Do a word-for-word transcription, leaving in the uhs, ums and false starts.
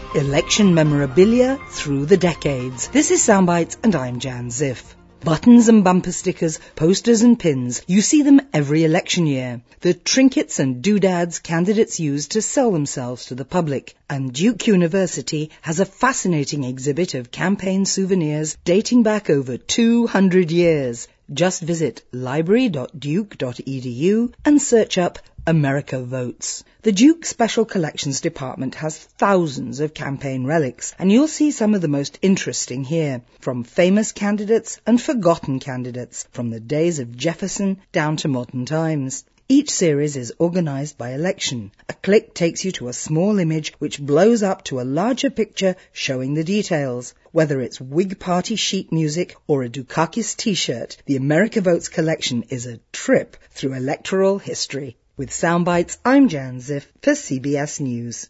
Election memorabilia through the decades. This is Soundbites and I'm Jan Ziff. Buttons and bumper stickers, posters and pins, you see them every election year. The trinkets and doodads candidates use to sell themselves to the public. And Duke University has a fascinating exhibit of campaign souvenirs dating back over two hundred years. Just visit library dot duke dot e d u and search up America Votes. The Duke Special Collections Department has thousands of campaign relics, and you'll see some of the most interesting here, from famous candidates and forgotten candidates, from the days of Jefferson down to modern times. Each series is organized by election. A click takes you to a small image which blows up to a larger picture showing the details. Whether it's Whig Party sheet music or a Dukakis t-shirt, the America Votes collection is a trip through electoral history. With Soundbites, I'm Jan Ziff for C B S News.